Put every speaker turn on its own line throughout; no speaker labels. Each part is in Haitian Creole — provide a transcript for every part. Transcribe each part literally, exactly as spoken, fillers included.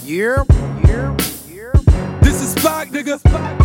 Yeah, yeah, yeah.
This is Spock, nigga.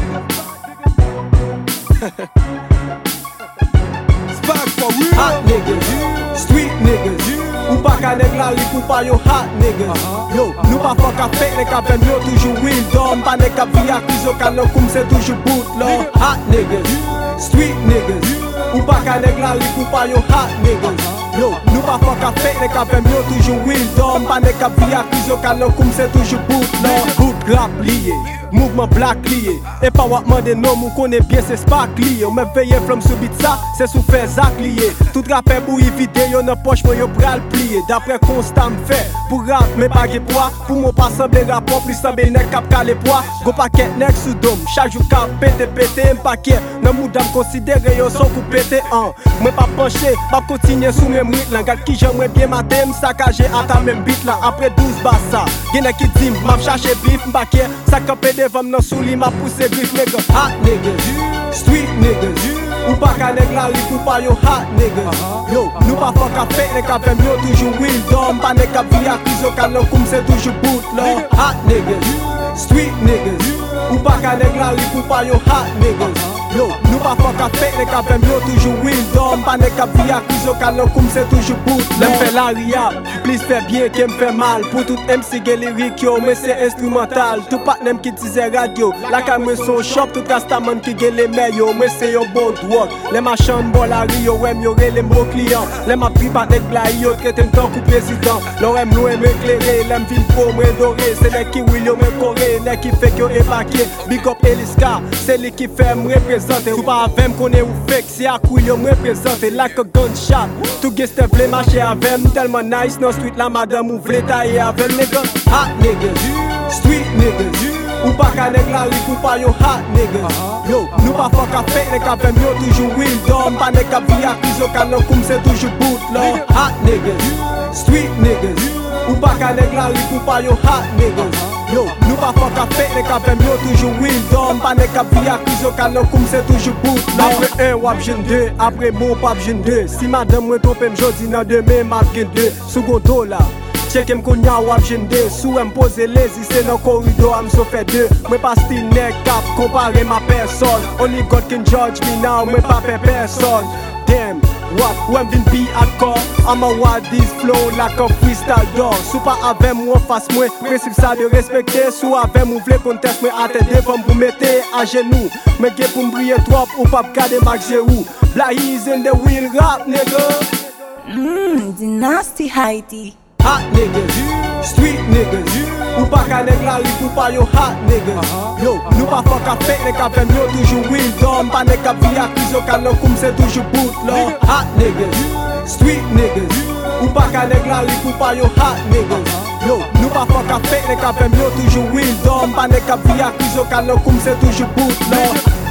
Spock for real.
Hot niggas, street niggas. Ou pa ka neg la ri pou pa yo hot niggas. Yo, nou pa fok a fek nek avem yo toujou will dom. Pa nek a vi akwizo ka nou koum se toujou boot law. Hot niggas, street niggas. Ou pa ka neg la ri pou pa yo hot niggas. Yo, nou pa fok a fek nek avem yo toujou will dom. Pa nek a vi akwizo ka nou koum se toujou boot law. Boot rap liye, mouvement black liye. E pa wak mande nom ou konen bien se spark liye. Ou me veye flom sou bit sa, se sou fe zak liye. Tout rapè bou yi vide yo nan poch mwen yo pral pliye. D'après constat m'fè, pour rap mais pas de poids. Pour mon pas semblé rapport, plus semblé nek kap ka les poids. Go paquet nek sous dom, chaque jour kap pété pété m'paquet. Nan mou dam considéré yo son coup pété an. Mwen pas penché, pas continuer sous mes mwit lan. Gade ki j'aimerais bien mater, m'sakage à ta même bit là. Après douze bassa, gen nek ki dim, m'a cherché bif m'paquet. Ça kapé devant nan souli, m'a poussé bif nigga. Hot niggas, street niggas. Ou pa ka neg la ri pou pa yo hot niggas. Yo, nou pa fok a fek nek avem yo toujou will dom. Pa nek a vi akwizo ka nou koum se toujou boot law. Hot niggas, street niggas. Ou pa ka neg la ri pou pa yo hot niggas. Yo, nou pa fok a fek nek avem yo toujou will dom. Pa nek a vi akwizo ka nou koum se toujou boot law. Lem fè la riyab, plis fè bien ke m fè mal. Pou tout M C gen lirik yo, men se instrumental. Tout patnem ki dize radio, la ka mwen son shop. Tout kastaman ki gen le meyo, men se yo bod. Les machins bon la rio, wèm yo re les mots clients. Les ma pri pat nek bla yo, trete m'tan kou président. L'orem loin m'éclairé, l'em vin pou m'redoré. C'est nek ki will yo m'ekore, nek ki fek yo epake. Big up Eliska, c'est li ki fè m'represente. Sou pa avem konen ou fek, si ak will yo m'represente. Like a gunshot, tout geste vle mache avem. Telman nice nan street la madame ou vle taye avem. Nigga, hot niggas, street niggas. Ou pa ka neg la ri pou pa yo hot niggas. Yo, nou pa fok a fek nek avem yo toujou will dom. Pa nek a vi akwizo ka nou koum se toujou boot law. Hot niggas, street niggas. Ou pa ka neg la ri pou pa yo hot niggas. Yo, nou pa fok a fek nek avem yo toujou will dom. Pa nek a vi akwizo ka nou koum se toujou boot law. Apre un wap jen deux, apre bon pap jen deux. Si madame mwen trompe m'jodi nan deme map gen deux. Sougondo la cheke m konya wap jende, sou m pose lezi, se nan korido am so fe de. Mwen pa stil nek kap, kompare ma person. Only God can judge me now, mwen pa pe person. Damn, wap, wèm vin pi akor. I'ma wad this flow like a freestyle dog. Sou pa avem mwen fas mwen, prinsip sa de respekte. Sou avem mwen vle kontes mwen ate devan pou mette a genou. Mwen ge pou mbriye trop, ou pap kade mak jerou. Blahiz in the wheel rap, nigga.
Mmm, Dynasty Heidi.
Hot niggas, street niggas. Ou pa ka neg la ri pou pa yo hot niggas. Yo, nou pa fok a fek nek avem yo toujou will dom. Pa nek a vi akwizo ka nou koum se toujou boot law. Hot niggas, street niggas. Ou pa ka neg la ri pou pa yo hot niggas. Yo, nou pa fok a fek nek avem yo toujou will dom. Pa nek a vi akwizo ka nou koum se toujou boot law.